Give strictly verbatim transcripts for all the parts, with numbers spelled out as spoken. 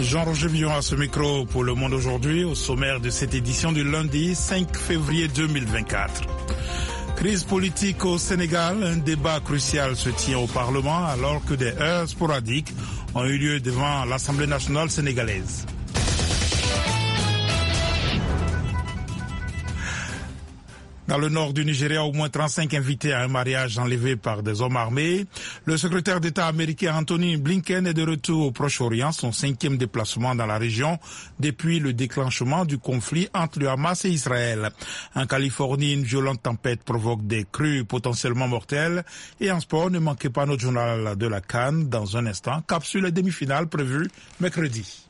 Jean-Roger Villon à ce micro pour Le Monde aujourd'hui, au sommaire de cette édition du lundi cinq février deux mille vingt-quatre. Crise politique au Sénégal, un débat crucial se tient au Parlement alors que des heurts sporadiques ont eu lieu devant l'Assemblée nationale sénégalaise. Dans le nord du Nigeria, au moins trente-cinq invités à un mariage enlevé par des hommes armés. Le secrétaire d'État américain Anthony Blinken est de retour au Proche-Orient, son cinquième déplacement dans la région depuis le déclenchement du conflit entre le Hamas et Israël. En Californie, une violente tempête provoque des crues potentiellement mortelles. Et en sport, ne manquez pas notre journal de la CAN dans un instant. Capsule demi-finale prévue mercredi.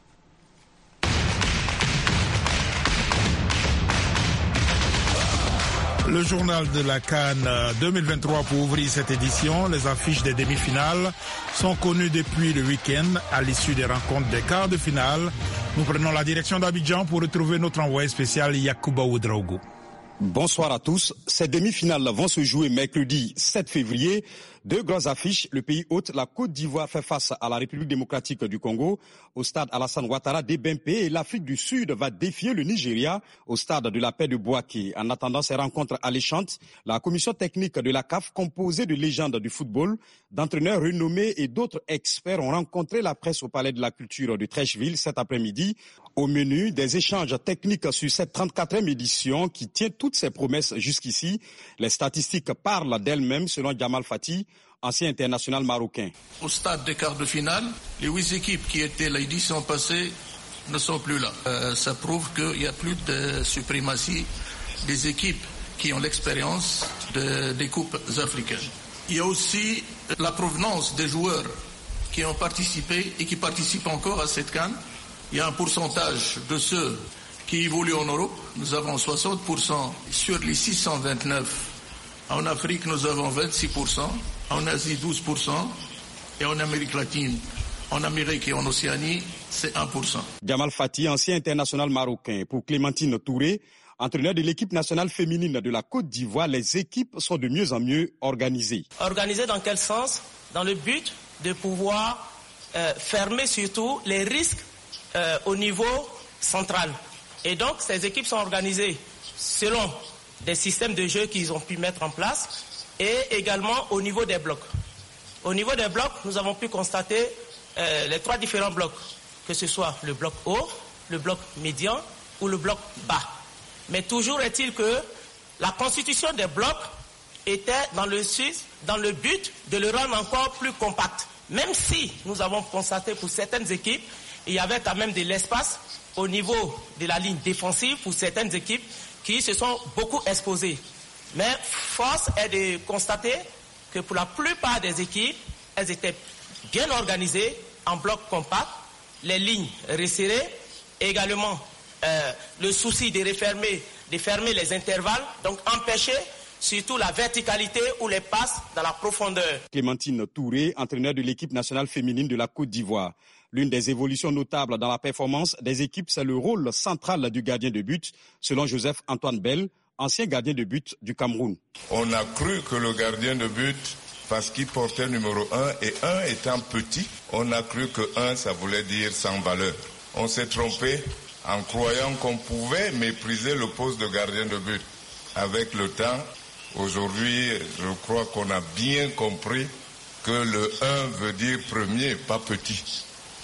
Le journal de la CAN deux mille vingt-trois pour ouvrir cette édition. Les affiches des demi-finales sont connues depuis le week-end. À l'issue des rencontres des quarts de finale, nous prenons la direction d'Abidjan pour retrouver notre envoyé spécial Yacouba Ouedraogo. Bonsoir à tous. Ces demi-finales vont se jouer mercredi sept février. Deux grosses affiches. Le pays hôte, la Côte d'Ivoire, fait face à la République démocratique du Congo au stade Alassane Ouattara d'Ebempe, et l'Afrique du Sud va défier le Nigeria au stade de la paix de Bouaké. En attendant ces rencontres alléchantes, la commission technique de la C A F, composée de légendes du football, d'entraîneurs renommés et d'autres experts, ont rencontré la presse au Palais de la Culture de Treichville cet après-midi. Au menu, des échanges techniques sur cette trente-quatrième édition qui tient toutes ses promesses jusqu'ici. Les statistiques parlent d'elles-mêmes selon Jamal Fati, ancien international marocain. Au stade des quarts de finale, les huit équipes qui étaient l'édition passée ne sont plus là. Euh, ça prouve qu'il n'y a plus de suprématie des équipes qui ont l'expérience de, des coupes africaines. Il y a aussi la provenance des joueurs qui ont participé et qui participent encore à cette CAN. Il y a un pourcentage de ceux qui évoluent en Europe. Nous avons soixante pour cent sur les six cent vingt-neuf. En Afrique, nous avons vingt-six pour cent. En Asie, douze pour cent. Et en Amérique latine, en Amérique et en Océanie, c'est un pour cent. Jamal Fati, ancien international marocain. Pour Clémentine Touré, entraîneur de l'équipe nationale féminine de la Côte d'Ivoire, les équipes sont de mieux en mieux organisées. Organisées dans quel sens? Dans le but de pouvoir euh, fermer surtout les risques euh, au niveau central. Et donc, ces équipes sont organisées selon des systèmes de jeu qu'ils ont pu mettre en place et également au niveau des blocs. Au niveau des blocs, nous avons pu constater euh, les trois différents blocs, que ce soit le bloc haut, le bloc médian ou le bloc bas. Mais toujours est-il que la constitution des blocs était dans le, dans le but de le rendre encore plus compact. Même si nous avons constaté pour certaines équipes, il y avait quand même de l'espace au niveau de la ligne défensive pour certaines équipes qui se sont beaucoup exposées. Mais force est de constater que pour la plupart des équipes, elles étaient bien organisées en bloc compact, les lignes resserrées, également euh, le souci de refermer, de fermer les intervalles, donc empêcher surtout la verticalité ou les passes dans la profondeur. Clémentine Touré, entraîneur de l'équipe nationale féminine de la Côte d'Ivoire. L'une des évolutions notables dans la performance des équipes, c'est le rôle central du gardien de but, selon Joseph Antoine Bell, ancien gardien de but du Cameroun. On a cru que le gardien de but, parce qu'il portait numéro un, et un étant petit, on a cru que un, ça voulait dire sans valeur. On s'est trompé en croyant qu'on pouvait mépriser le poste de gardien de but. Avec le temps, aujourd'hui, je crois qu'on a bien compris que le un veut dire premier, pas petit.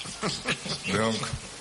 Donc,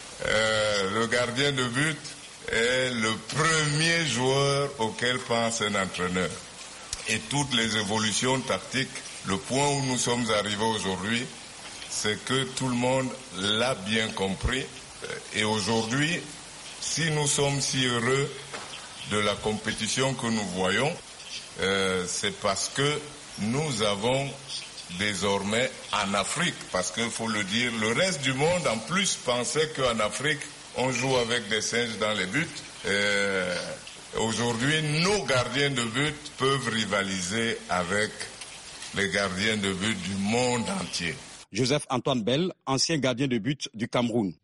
euh, le gardien de but est le premier joueur auquel pense un entraîneur. Et toutes les évolutions tactiques, le point où nous sommes arrivés aujourd'hui, c'est que tout le monde l'a bien compris. Et aujourd'hui, si nous sommes si heureux de la compétition que nous voyons, euh, c'est parce que nous avons désormais en Afrique, parce qu'il faut le dire, le reste du monde en plus pensait qu'en Afrique, on joue avec des singes dans les buts. Euh, aujourd'hui, nos gardiens de but peuvent rivaliser avec les gardiens de but du monde entier. Joseph Antoine Bell, ancien gardien de but du Cameroun.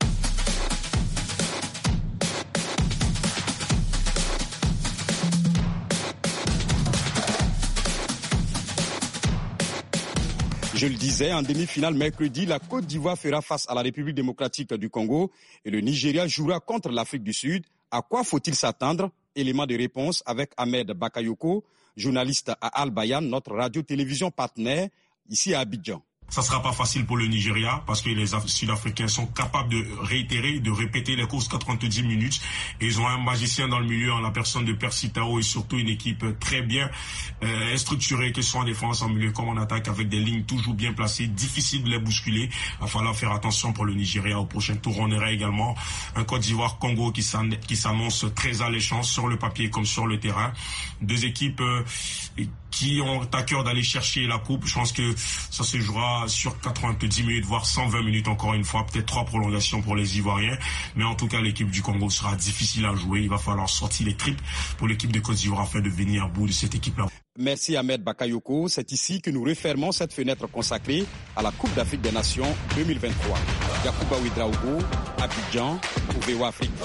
Je le disais, en demi-finale mercredi, la Côte d'Ivoire fera face à la République démocratique du Congo et le Nigeria jouera contre l'Afrique du Sud. À quoi faut-il s'attendre? Élément de réponse avec Ahmed Bakayoko, journaliste à Al Bayan, notre radio-télévision partenaire ici à Abidjan. Ça sera pas facile pour le Nigeria parce que les Sud-Africains sont capables de réitérer, de répéter les courses quatre-vingt-dix minutes. Et ils ont un magicien dans le milieu en la personne de Percy Tao et surtout une équipe très bien euh, structurée, que ce soit en défense, en milieu comme en attaque, avec des lignes toujours bien placées, difficile de les bousculer. Il va falloir faire attention pour le Nigeria au prochain tour. On aura également un Côte d'Ivoire-Congo qui s'annonce très alléchant sur le papier comme sur le terrain. Deux équipes euh, qui ont à cœur d'aller chercher la coupe. Je pense que ça se jouera sur quatre-vingt-dix minutes, voire cent vingt minutes encore une fois, peut-être trois prolongations pour les Ivoiriens. Mais en tout cas, l'équipe du Congo sera difficile à jouer. Il va falloir sortir les tripes pour l'équipe de Côte d'Ivoire afin de venir à bout de cette équipe-là. Merci Ahmed Bakayoko. C'est ici que nous refermons cette fenêtre consacrée à la Coupe d'Afrique des Nations deux mille vingt-trois. Yacouba Ouedraogo, Abidjan, pour V O A Afrique.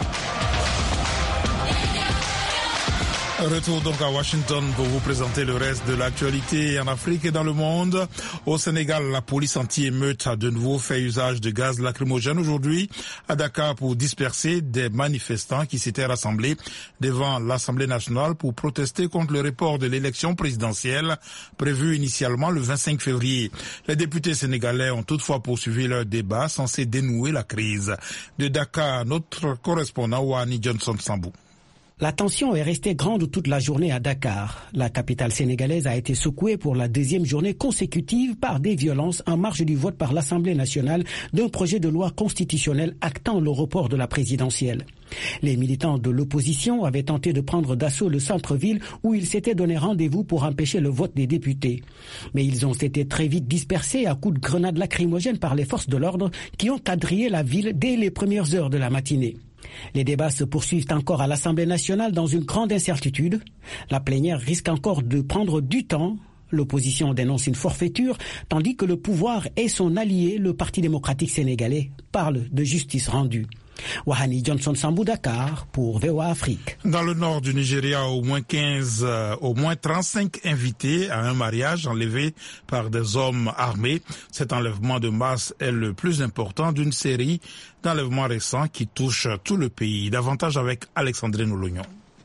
Retour donc à Washington pour vous présenter le reste de l'actualité en Afrique et dans le monde. Au Sénégal, la police anti-émeute a de nouveau fait usage de gaz lacrymogène aujourd'hui à Dakar pour disperser des manifestants qui s'étaient rassemblés devant l'Assemblée nationale pour protester contre le report de l'élection présidentielle prévue initialement le vingt-cinq février. Les députés sénégalais ont toutefois poursuivi leur débat censé dénouer la crise. De Dakar, notre correspondant Wani Johnson Sambou. La tension est restée grande toute la journée à Dakar. La capitale sénégalaise a été secouée pour la deuxième journée consécutive par des violences en marge du vote par l'Assemblée nationale d'un projet de loi constitutionnelle actant le report de la présidentielle. Les militants de l'opposition avaient tenté de prendre d'assaut le centre-ville où ils s'étaient donné rendez-vous pour empêcher le vote des députés. Mais ils ont été très vite dispersés à coups de grenades lacrymogènes par les forces de l'ordre qui ont quadrillé la ville dès les premières heures de la matinée. Les débats se poursuivent encore à l'Assemblée nationale dans une grande incertitude. La plénière risque encore de prendre du temps. L'opposition dénonce une forfaiture, tandis que le pouvoir et son allié, le Parti démocratique sénégalais, parlent de justice rendue. Wahani Johnson Sambou, Dakar pour V O A Afrique. Dans le nord du Nigeria, au moins quinze, euh, au moins trente-cinq invités à un mariage enlevés par des hommes armés. Cet enlèvement de masse est le plus important d'une série d'enlèvements récents qui touchent tout le pays. Davantage avec Alexandrine Oulognon.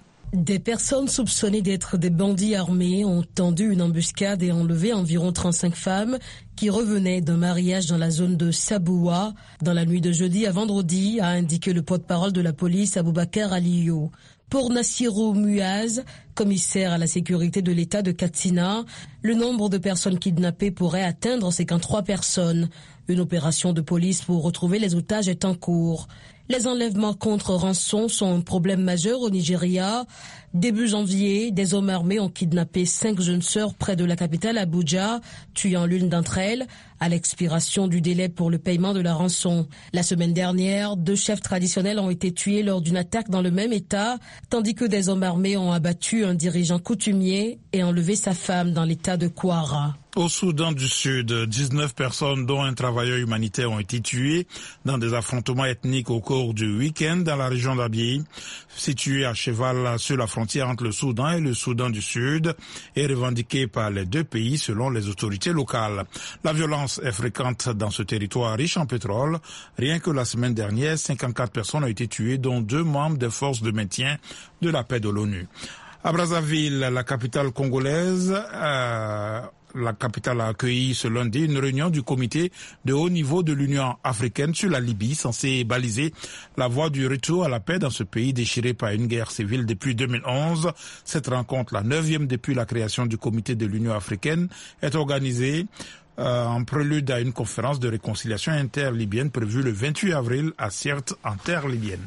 Des personnes soupçonnées d'être des bandits armés ont tendu une embuscade et enlevé environ trente-cinq femmes qui revenaient d'un mariage dans la zone de Saboua dans la nuit de jeudi à vendredi, a indiqué le porte-parole de la police Aboubakar Aliyo. Pour Nassirou Muaz, commissaire à la sécurité de l'État de Katsina, le nombre de personnes kidnappées pourrait atteindre cinquante-trois personnes. Une opération de police pour retrouver les otages est en cours. Les enlèvements contre rançon sont un problème majeur au Nigeria. Début janvier, des hommes armés ont kidnappé cinq jeunes sœurs près de la capitale Abuja, tuant l'une d'entre elles à l'expiration du délai pour le paiement de la rançon. La semaine dernière, deux chefs traditionnels ont été tués lors d'une attaque dans le même état, tandis que des hommes armés ont abattu un dirigeant coutumier et enlevé sa femme dans l'état de Kwara. Au Soudan du Sud, dix-neuf personnes, dont un travailleur humanitaire, ont été tuées dans des affrontements ethniques au cours du week-end dans la région d'Abyei, située à cheval sur la frontière entre le Soudan et le Soudan du Sud, et revendiquée par les deux pays selon les autorités locales. La violence est fréquente dans ce territoire riche en pétrole. Rien que la semaine dernière, cinquante-quatre personnes ont été tuées, dont deux membres des forces de maintien de la paix de l'ONU. À Brazzaville, la capitale congolaise, euh, la capitale a accueilli ce lundi une réunion du comité de haut niveau de l'Union africaine sur la Libye, censée baliser la voie du retour à la paix dans ce pays déchiré par une guerre civile depuis deux mille onze. Cette rencontre, la neuvième depuis la création du comité de l'Union africaine, est organisée euh, en prélude à une conférence de réconciliation interlibyenne prévue le vingt-huit avril à Sirte, en terre libyenne.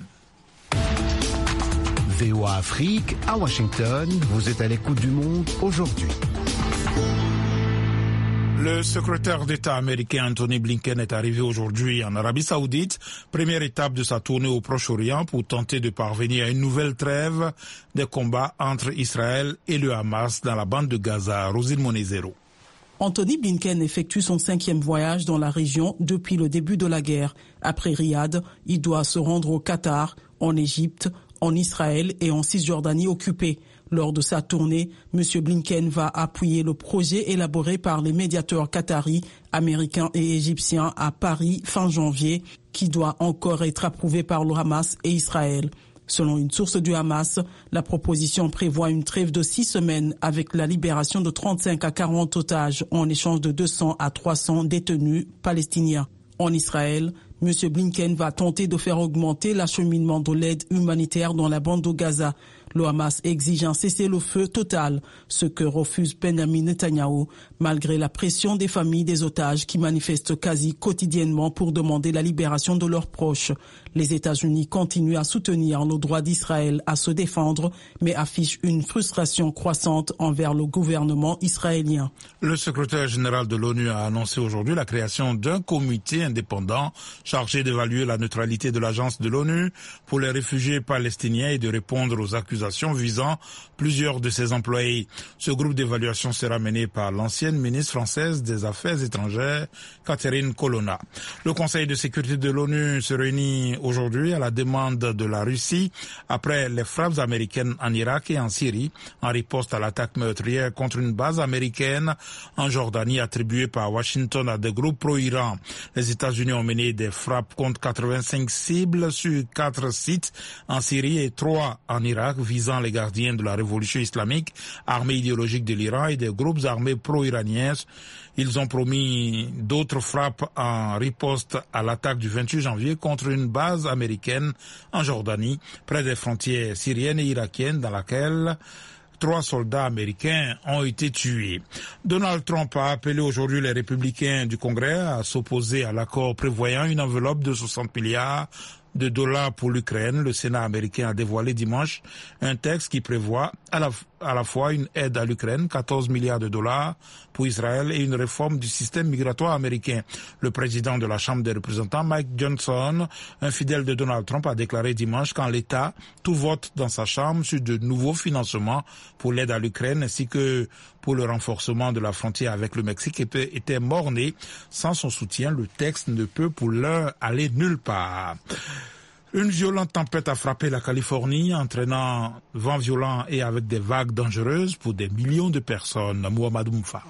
V O A Afrique, à Washington, vous êtes à l'écoute du monde aujourd'hui. Le secrétaire d'État américain Anthony Blinken est arrivé aujourd'hui en Arabie Saoudite, première étape de sa tournée au Proche-Orient pour tenter de parvenir à une nouvelle trêve des combats entre Israël et le Hamas dans la bande de Gaza. Rosine Monezero. Anthony Blinken effectue son cinquième voyage dans la région depuis le début de la guerre. Après Riyad, il doit se rendre au Qatar, en Égypte, en Israël et en Cisjordanie occupée. Lors de sa tournée, M. Blinken va appuyer le projet élaboré par les médiateurs qataris, américains et égyptiens à Paris fin janvier, qui doit encore être approuvé par le Hamas et Israël. Selon une source du Hamas, la proposition prévoit une trêve de six semaines avec la libération de trente-cinq à quarante otages en échange de deux cents à trois cents détenus palestiniens. En Israël, M. Blinken va tenter de faire augmenter l'acheminement de l'aide humanitaire dans la bande de Gaza. Le Hamas exige un cessez-le-feu total, ce que refuse Benjamin Netanyahou, malgré la pression des familles des otages qui manifestent quasi quotidiennement pour demander la libération de leurs proches. Les États-Unis continuent à soutenir le droit d'Israël à se défendre, mais affichent une frustration croissante envers le gouvernement israélien. Le secrétaire général de l'ONU a annoncé aujourd'hui la création d'un comité indépendant chargé d'évaluer la neutralité de l'agence de l'ONU pour les réfugiés palestiniens et de répondre aux accusations visant plusieurs de ses employés. Ce groupe d'évaluation sera mené par l'ancienne ministre française des Affaires étrangères, Catherine Colonna. Le Conseil de sécurité de l'ONU se réunit aujourd'hui à la demande de la Russie après les frappes américaines en Irak et en Syrie en riposte à l'attaque meurtrière contre une base américaine en Jordanie attribuée par Washington à des groupes pro-Iran. Les États-Unis ont mené des frappes contre quatre-vingt-cinq cibles sur quatre sites en Syrie et trois en Irak visant les gardiens de la révolution islamique, armée idéologique de l'Iran et des groupes armés pro-iraniens. Ils ont promis d'autres frappes en riposte à l'attaque du vingt-huit janvier contre une base américaine en Jordanie, près des frontières syriennes et irakiennes, dans laquelle trois soldats américains ont été tués. Donald Trump a appelé aujourd'hui les républicains du Congrès à s'opposer à l'accord prévoyant une enveloppe de soixante milliards de dollars pour l'Ukraine. Le Sénat américain a dévoilé dimanche un texte qui prévoit à la, à la fois une aide à l'Ukraine, quatorze milliards de dollars pour Israël et une réforme du système migratoire américain. Le président de la Chambre des représentants, Mike Johnson, un fidèle de Donald Trump, a déclaré dimanche qu'en l'état, tout vote dans sa Chambre sur de nouveaux financements pour l'aide à l'Ukraine ainsi que pour le renforcement de la frontière avec le Mexique était mort-né. Sans son soutien, le texte ne peut pour l'heure aller nulle part. Une violente tempête a frappé la Californie, entraînant vent violent et avec des vagues dangereuses pour des millions de personnes. Mohamed Moufa.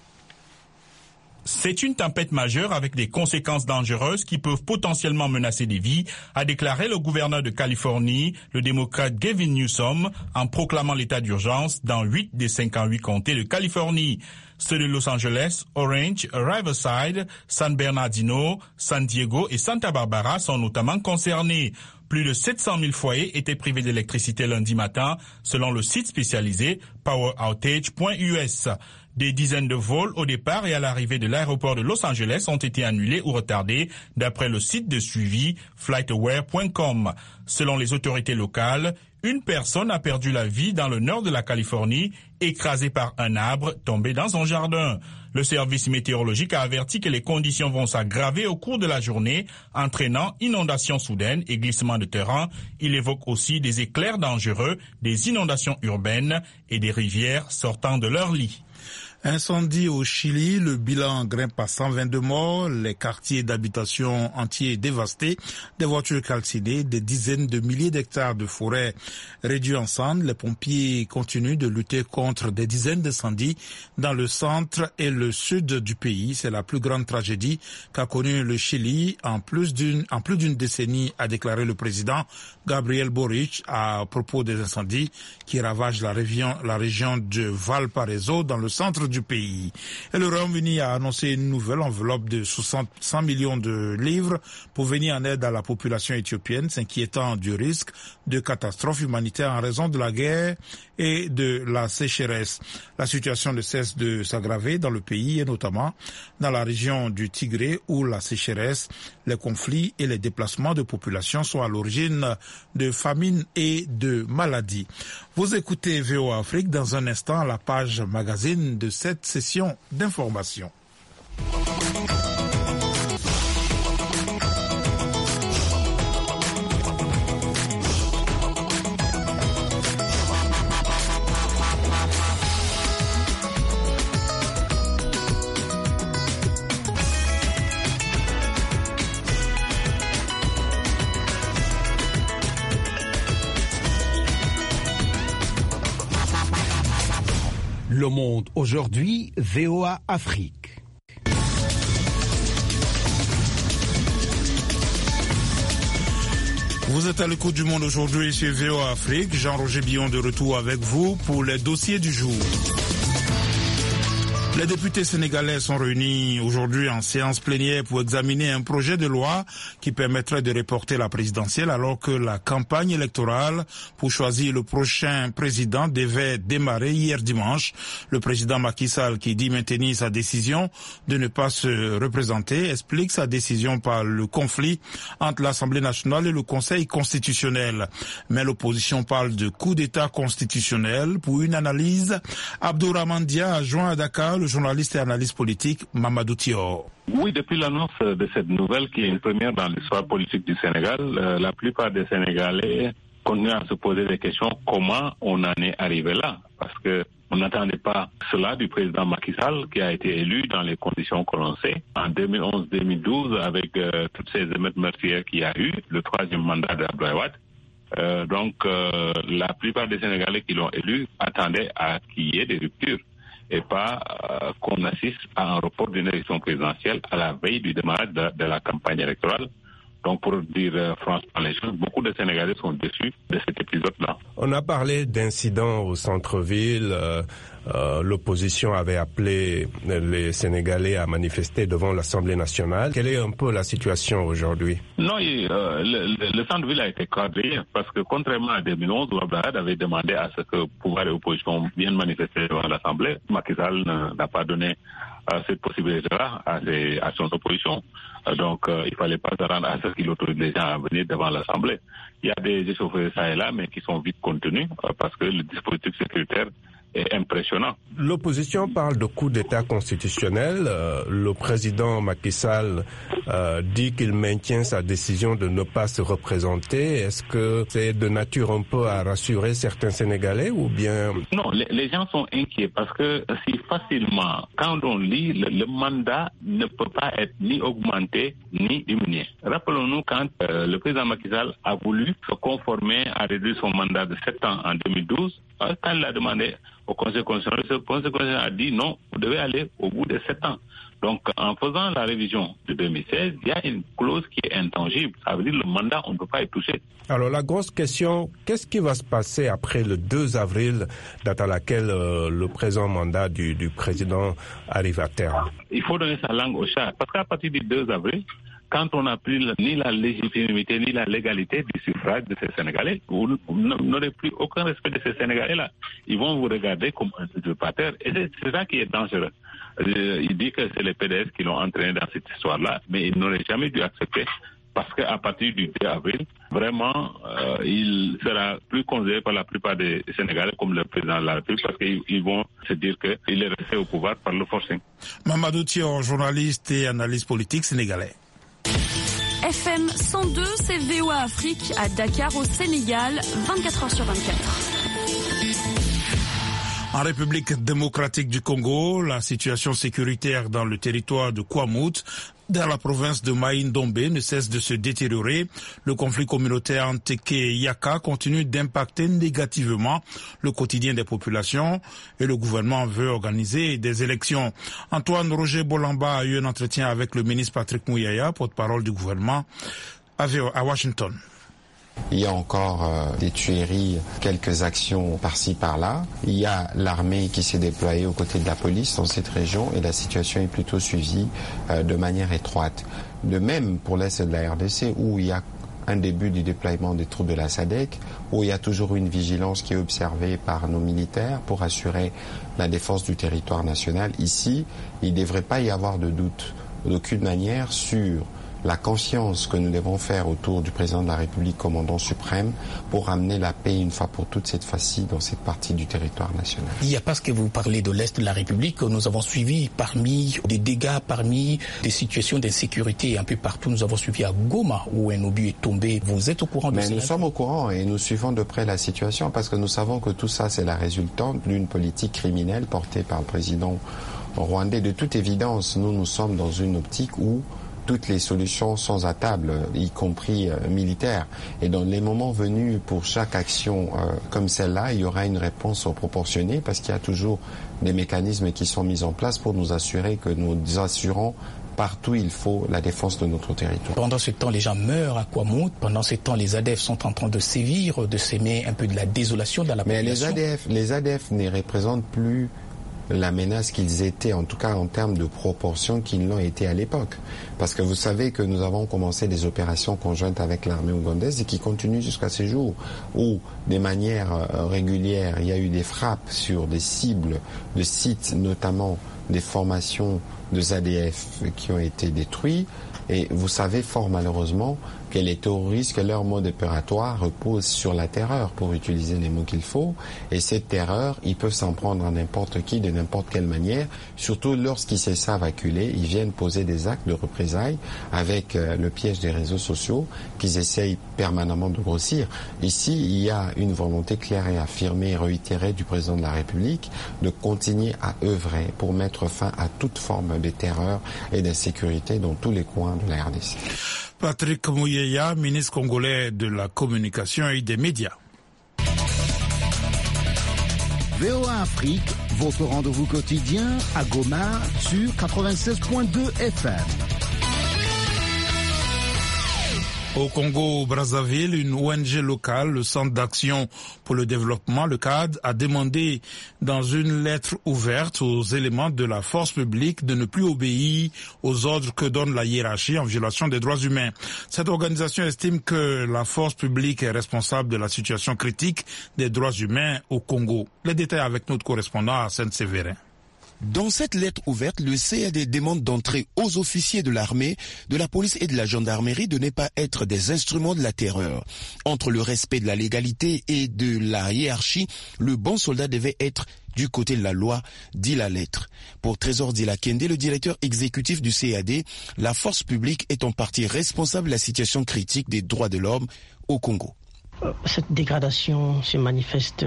C'est une tempête majeure avec des conséquences dangereuses qui peuvent potentiellement menacer des vies, a déclaré le gouverneur de Californie, le démocrate Gavin Newsom, en proclamant l'état d'urgence dans huit des cinquante-huit comtés de Californie. Ceux de Los Angeles, Orange, Riverside, San Bernardino, San Diego et Santa Barbara sont notamment concernés. Plus de sept cent mille foyers étaient privés d'électricité lundi matin, selon le site spécialisé power outage point U S. Des dizaines de vols au départ et à l'arrivée de l'aéroport de Los Angeles ont été annulés ou retardés, d'après le site de suivi flightaware point com. Selon les autorités locales, une personne a perdu la vie dans le nord de la Californie, écrasée par un arbre tombé dans son jardin. Le service météorologique a averti que les conditions vont s'aggraver au cours de la journée, entraînant inondations soudaines et glissements de terrain. Il évoque aussi des éclairs dangereux, des inondations urbaines et des rivières sortant de leur lit. Incendie au Chili, le bilan grimpe à cent vingt-deux morts, les quartiers d'habitation entiers dévastés, des voitures calcinées, des dizaines de milliers d'hectares de forêts réduits en cendres. Les pompiers continuent de lutter contre des dizaines d'incendies dans le centre et le sud du pays. C'est la plus grande tragédie qu'a connue le Chili en plus d'une, en plus d'une décennie, a déclaré le président Gabriel Boric à propos des incendies qui ravagent la région, la région de Valparaiso dans le centre du pays. Et le Royaume-Uni a annoncé une nouvelle enveloppe de cent millions de livres pour venir en aide à la population éthiopienne, s'inquiétant du risque de catastrophe humanitaire en raison de la guerre et de la sécheresse. La situation ne cesse de s'aggraver dans le pays et notamment dans la région du Tigré où la sécheresse, les conflits et les déplacements de population sont à l'origine de famines et de maladies. Vous écoutez V O A Afrique, dans un instant la page magazine de cette session d'information. Le Monde aujourd'hui, V O A Afrique. Vous êtes à l'écoute du Monde aujourd'hui sur V O A Afrique. Jean-Roger Billon de retour avec vous pour les dossiers du jour. Les députés sénégalais sont réunis aujourd'hui en séance plénière pour examiner un projet de loi qui permettrait de reporter la présidentielle alors que la campagne électorale pour choisir le prochain président devait démarrer hier dimanche. Le président Macky Sall, qui dit maintenir sa décision de ne pas se représenter, explique sa décision par le conflit entre l'Assemblée nationale et le Conseil constitutionnel. Mais l'opposition parle de coup d'État constitutionnel. Pour une analyse, Abdourahmane Dia a joint à Dakar le journaliste et analyste politique Mamadou Thior. Oui, depuis l'annonce de cette nouvelle qui est une première dans l'histoire politique du Sénégal, euh, la plupart des Sénégalais continuent à se poser des questions comment on en est arrivé là, parce que on n'attendait pas cela du président Macky Sall qui a été élu dans les conditions que l'on sait en deux mille onze deux mille douze avec euh, toutes ces émeutes meurtrières qu'il y a eu, le troisième mandat d'Abdoulaye Wade. Euh, donc euh, la plupart des Sénégalais qui l'ont élu attendaient à qu'il y ait des ruptures et pas euh, qu'on assiste à un report d'une élection présidentielle à la veille du démarrage de, de la campagne électorale. Donc pour dire euh, franchement les choses, beaucoup de Sénégalais sont déçus de cet épisode-là. On a parlé d'incidents au centre-ville. Euh, euh, l'opposition avait appelé les Sénégalais à manifester devant l'Assemblée nationale. Quelle est un peu la situation aujourd'hui? Non, il, euh, le, le centre-ville a été cadré parce que contrairement à deux mille onze, où Abdoulaye avait demandé à ce que pouvoir et opposition viennent manifester devant l'Assemblée, Macky Sall n'a pas donné euh, cette possibilité-là à, ses, à son opposition. Euh, donc euh, il ne fallait pas se rendre à ce qu'il autorise les gens à venir devant l'Assemblée. Il y a des échauffeurs ça et là, mais qui sont vite contenus euh, parce que le dispositif sécuritaire est impressionnant. L'opposition parle de coup d'État constitutionnel. Euh, le président Macky Sall euh, dit qu'il maintient sa décision de ne pas se représenter. Est-ce que c'est de nature un peu à rassurer certains Sénégalais ou bien... Non, les, les gens sont inquiets parce que si facilement, quand on lit, le, le mandat ne peut pas être ni augmenté ni diminué. Rappelons-nous quand euh, le président Macky Sall a voulu se conformer à réduire son mandat de sept ans en deux mille douze, euh, quand il a demandé au Conseil constitutionnel, le Conseil constitutionnel a dit non, vous devez aller au bout de sept ans. Donc, en faisant la révision de deux mille seize, il y a une clause qui est intangible. Ça veut dire le mandat, on ne peut pas y toucher. Alors, la grosse question, qu'est-ce qui va se passer après le deux avril, date à laquelle euh, le présent mandat du, du président arrive à terme? Il faut donner sa langue au chat. Parce qu'à partir du deux avril, quand on n'a plus ni la légitimité ni la légalité du suffrage de ces Sénégalais, vous n'aurez plus aucun respect de ces Sénégalais-là. Ils vont vous regarder comme un usurpateur. Et c'est, c'est ça qui est dangereux. Il dit que c'est les P D S qui l'ont entraîné dans cette histoire-là, mais ils n'auraient jamais dû accepter. Parce qu'à partir du deux avril, vraiment, euh, il sera plus considéré par la plupart des Sénégalais comme le président de la République parce qu'ils vont se dire qu'il est resté au pouvoir par le forcing. Mamadou Thior, journaliste et analyste politique sénégalais. F M cent deux, c'est V O A Afrique à Dakar au Sénégal, vingt-quatre heures sur vingt-quatre. En République démocratique du Congo, la situation sécuritaire dans le territoire de Kouamout, dans la province de Maï-Ndombe, ne cesse de se détériorer. Le conflit communautaire Nteke-Yaka continue d'impacter négativement le quotidien des populations et le gouvernement veut organiser des élections. Antoine Roger Bolamba a eu un entretien avec le ministre Patrick Mouyaya, porte-parole du gouvernement, à Washington. Il y a encore euh, des tueries, quelques actions par-ci par-là. Il y a l'armée qui s'est déployée aux côtés de la police dans cette région et la situation est plutôt suivie euh, de manière étroite. De même pour l'est de la R D C où il y a un début du déploiement des troupes de la SADC, où il y a toujours une vigilance qui est observée par nos militaires pour assurer la défense du territoire national. Ici, il ne devrait pas y avoir de doute d'aucune manière sur la conscience que nous devons faire autour du président de la République, commandant suprême, pour ramener la paix une fois pour toutes cette fois-ci dans cette partie du territoire national. Il y a parce que vous parlez de l'Est de la République, nous avons suivi parmi des dégâts, parmi des situations d'insécurité un peu partout. Nous avons suivi à Goma où un obus est tombé. Vous êtes au courant de Mais cela? Nous sommes au courant et nous suivons de près la situation parce que nous savons que tout ça c'est la résultante d'une politique criminelle portée par le président rwandais. De toute évidence, nous nous sommes dans une optique où toutes les solutions sont à table, y compris euh, militaires. Et dans les moments venus, pour chaque action euh, comme celle-là, il y aura une réponse proportionnée parce qu'il y a toujours des mécanismes qui sont mis en place pour nous assurer que nous assurons partout où il faut la défense de notre territoire. Pendant ce temps, les gens meurent à Kwamout. Pendant ce temps, les A D F sont en train de sévir, de s'aimer un peu de la désolation dans la Mais population. Mais les A D F, les A D F ne représentent plus la menace qu'ils étaient, en tout cas en termes de proportion qu'ils l'ont été à l'époque. Parce que vous savez que nous avons commencé des opérations conjointes avec l'armée ougandaise et qui continuent jusqu'à ce jour, où de manière régulière, il y a eu des frappes sur des cibles de sites, notamment des formations de A D F qui ont été détruits. Et vous savez fort malheureusement que les terroristes, que leur mode opératoire repose sur la terreur, pour utiliser les mots qu'il faut. Et cette terreur, ils peuvent s'en prendre à n'importe qui, de n'importe quelle manière. Surtout lorsqu'ils se savent acculés, ils viennent poser des actes de représailles avec euh, le piège des réseaux sociaux qu'ils essayent permanemment de grossir. Ici, il y a une volonté claire et affirmée et réitérée du président de la République de continuer à œuvrer pour mettre fin à toute forme de terreur et d'insécurité dans tous les coins de la R D C. Patrick Mouyeya, ministre congolais de la communication et des médias. V O A Afrique, votre rendez-vous quotidien à Goma sur quatre-vingt-seize point deux F M. Au Congo-Brazzaville, une O N G locale, le Centre d'action pour le développement, le C A D, a demandé dans une lettre ouverte aux éléments de la force publique de ne plus obéir aux ordres que donne la hiérarchie en violation des droits humains. Cette organisation estime que la force publique est responsable de la situation critique des droits humains au Congo. Les détails avec notre correspondant Arsène Sévérin. Dans cette lettre ouverte, le C A D demande d'entrer aux officiers de l'armée, de la police et de la gendarmerie de ne pas être des instruments de la terreur. Entre le respect de la légalité et de la hiérarchie, le bon soldat devait être du côté de la loi, dit la lettre. Pour Trésor Dilakende, le directeur exécutif du C A D, la force publique est en partie responsable de la situation critique des droits de l'homme au Congo. Cette dégradation se manifeste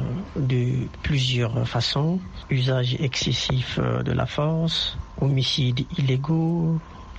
de plusieurs façons. Usage excessif de la force, homicides illégaux,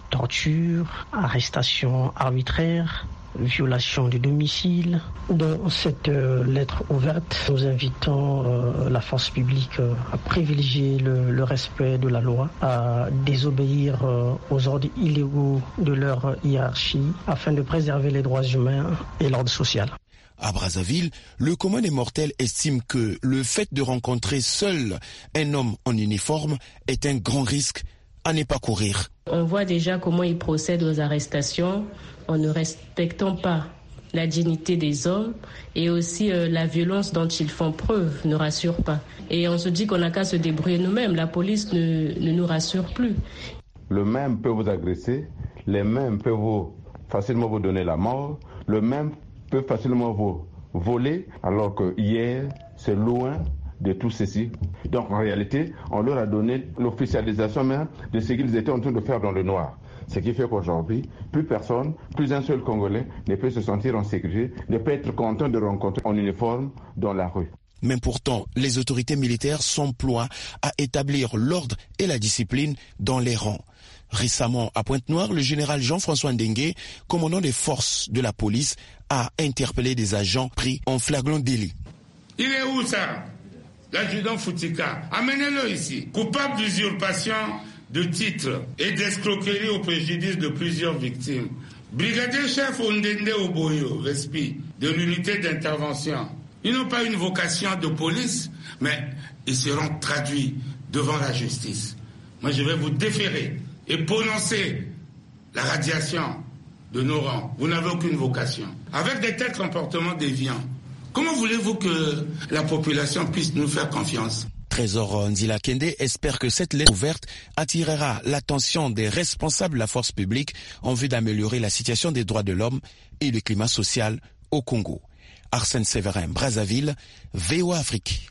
torture, arrestation arbitraire, violation du domicile. Dans cette lettre ouverte, nous invitons la force publique à privilégier le, le respect de la loi, à désobéir aux ordres illégaux de leur hiérarchie afin de préserver les droits humains et l'ordre social. À Brazzaville, le commun des mortels estime que le fait de rencontrer seul un homme en uniforme est un grand risque à ne pas courir. On voit déjà comment ils procèdent aux arrestations en ne respectant pas la dignité des hommes et aussi euh, la violence dont ils font preuve ne rassure pas. Et on se dit qu'on n'a qu'à se débrouiller nous-mêmes. La police ne, ne nous rassure plus. Le même peut vous agresser, les mêmes peuvent vous, facilement vous donner la mort, le même peut facilement vous voler, alors que hier, c'est loin de tout ceci. Donc en réalité, on leur a donné l'officialisation même de ce qu'ils étaient en train de faire dans le noir. Ce qui fait qu'aujourd'hui, plus personne, plus un seul Congolais ne peut se sentir en sécurité, ne peut être content de rencontrer en uniforme dans la rue. Mais pourtant, les autorités militaires s'emploient à établir l'ordre et la discipline dans les rangs. Récemment, à Pointe-Noire, le général Jean-François Ndengue, commandant des forces de la police, a interpellé des agents pris en flagrant délit. Il est où ça? L'adjudant Foutika, amenez-le ici. Coupable d'usurpation de titres et d'escroquerie au préjudice de plusieurs victimes. Brigadier chef Ondende Oboyo, respi, de l'unité d'intervention. Ils n'ont pas une vocation de police, mais ils seront traduits devant la justice. Moi, je vais vous déférer et prononcer la radiation de nos rangs. Vous n'avez aucune vocation. Avec des tels comportements déviants, comment voulez-vous que la population puisse nous faire confiance? Trésor Ndilakende espère que cette lettre ouverte attirera l'attention des responsables de la force publique en vue d'améliorer la situation des droits de l'homme et le climat social au Congo. Arsène Sévérin, Brazzaville, V O A Afrique.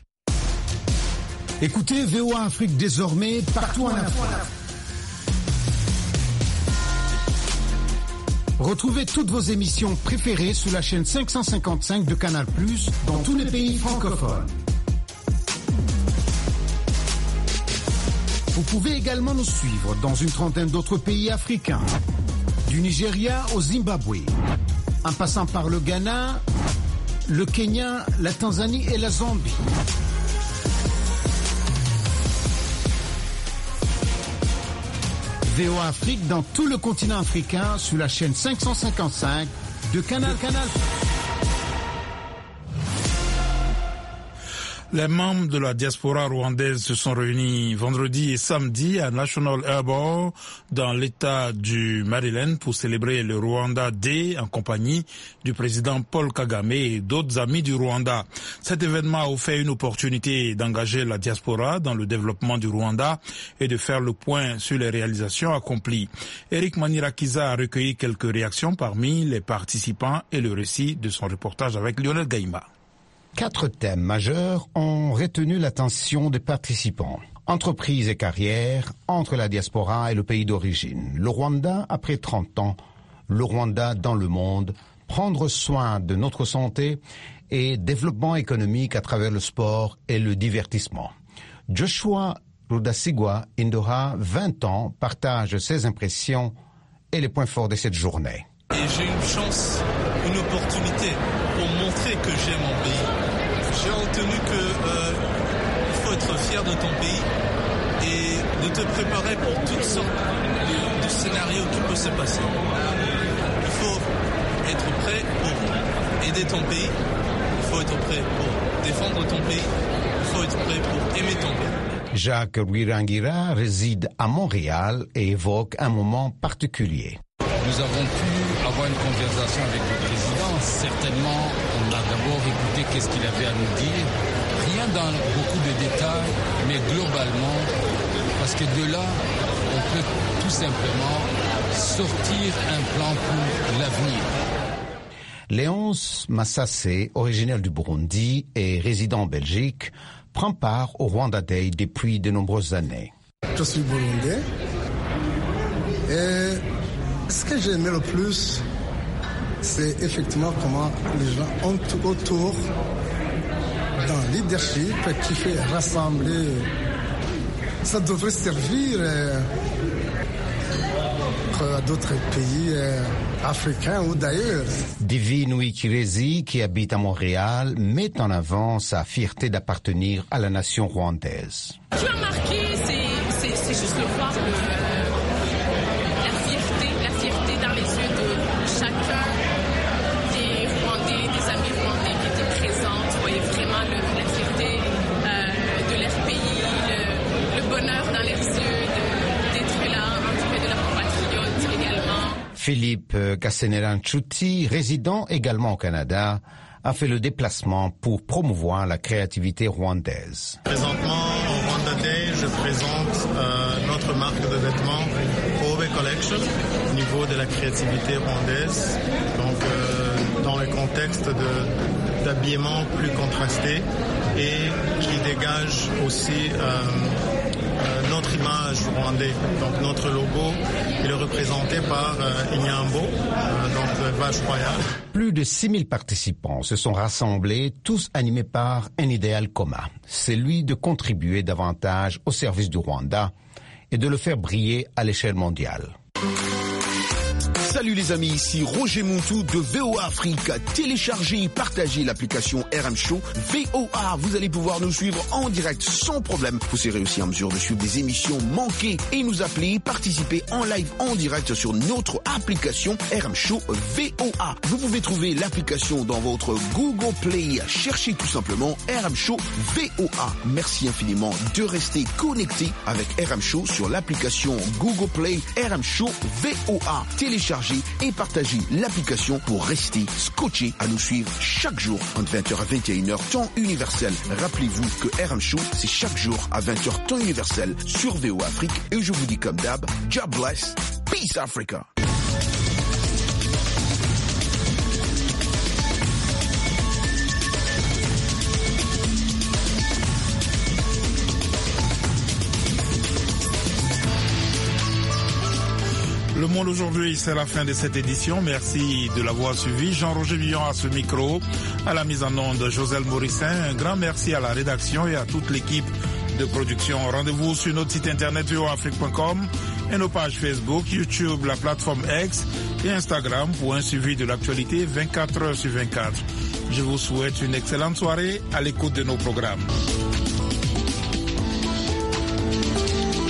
Écoutez V O A Afrique désormais partout en Afrique. Retrouvez toutes vos émissions préférées sur la chaîne cinq cent cinquante-cinq de Canal plus, dans tous les pays francophones. Vous pouvez également nous suivre dans une trentaine d'autres pays africains, du Nigeria au Zimbabwe, en passant par le Ghana, le Kenya, la Tanzanie et la Zambie. V O A Afrique dans tout le continent africain sur la chaîne cinq cent cinquante-cinq de Canal Canal. Les membres de la diaspora rwandaise se sont réunis vendredi et samedi à National Airport dans l'État du Maryland pour célébrer le Rwanda Day en compagnie du président Paul Kagame et d'autres amis du Rwanda. Cet événement a offert une opportunité d'engager la diaspora dans le développement du Rwanda et de faire le point sur les réalisations accomplies. Eric Manirakiza a recueilli quelques réactions parmi les participants et le récit de son reportage avec Lionel Gaïma. Quatre thèmes majeurs ont retenu l'attention des participants. Entreprise et carrière, entre la diaspora et le pays d'origine. Le Rwanda après trente ans, le Rwanda dans le monde, prendre soin de notre santé et développement économique à travers le sport et le divertissement. Joshua Rudasigwa Indora, vingt ans, partage ses impressions et les points forts de cette journée. Et j'ai une chance, une opportunité pour montrer que j'aime mon pays. J'ai retenu qu'il euh, faut être fier de ton pays et de te préparer pour toutes sortes de, de scénarios qui peuvent se passer. Il faut être prêt pour aider ton pays, il faut être prêt pour défendre ton pays, il faut être prêt pour aimer ton pays. Jacques Rwirangira réside à Montréal et évoque un moment particulier. Nous avons pu avoir une conversation avec le président. Certainement, on a d'abord écouté qu'est-ce qu'il avait à nous dire. Rien dans beaucoup de détails, mais globalement, parce que de là, on peut tout simplement sortir un plan pour l'avenir. Léonce Massassé, originaire du Burundi et résident en Belgique, prend part au Rwanda Day depuis de nombreuses années. Je suis burundais et ce que j'ai aimé le plus, c'est effectivement comment les gens ont tout autour dans le leadership qui fait rassembler. Ça devrait servir à d'autres pays africains ou d'ailleurs. Divine Wikirezi, qui habite à Montréal, met en avant sa fierté d'appartenir à la nation rwandaise. Ce qui m'a marqué, c'est, c'est juste le voir le Philippe Kasseneran-Chuti, résident également au Canada, a fait le déplacement pour promouvoir la créativité rwandaise. Présentement, au Rwanda Day, je présente euh, notre marque de vêtements Owe Collection au niveau de la créativité rwandaise. Donc, euh, dans le contexte de, d'habillement plus contrasté et qui dégage aussi euh, euh, notre image rwandaise. Donc, notre logo, il est représenté par euh, Inyambo, euh, donc vache royale. Plus de six mille participants se sont rassemblés, tous animés par un idéal commun, celui de contribuer davantage au service du Rwanda et de le faire briller à l'échelle mondiale. Salut les amis, ici Roger Montou de V O A Afrique. Téléchargez et partagez l'application R M Show V O A. Vous allez pouvoir nous suivre en direct sans problème. Vous serez aussi en mesure de suivre des émissions manquées et nous appeler, participer en live en direct sur notre application R M Show V O A. Vous pouvez trouver l'application dans votre Google Play. Cherchez tout simplement R M Show V O A. Merci infiniment de rester connecté avec R M Show sur l'application Google Play R M Show V O A. Téléchargez et partagez l'application pour rester scotché à nous suivre chaque jour entre vingt heures à vingt et une heures temps universel. Rappelez-vous que R M Show, c'est chaque jour à vingt heures temps universel sur V O A Afrique. Et je vous dis comme d'hab, God bless, peace Africa. Le Monde aujourd'hui, c'est la fin de cette édition. Merci de l'avoir suivi. Jean-Roger Villon à ce micro, à la mise en onde Joselle Morissin. Un grand merci à la rédaction et à toute l'équipe de production. Rendez-vous sur notre site internet v o afrique point com et nos pages Facebook, YouTube, la plateforme X et Instagram pour un suivi de l'actualité vingt-quatre heures sur vingt-quatre. Je vous souhaite une excellente soirée à l'écoute de nos programmes.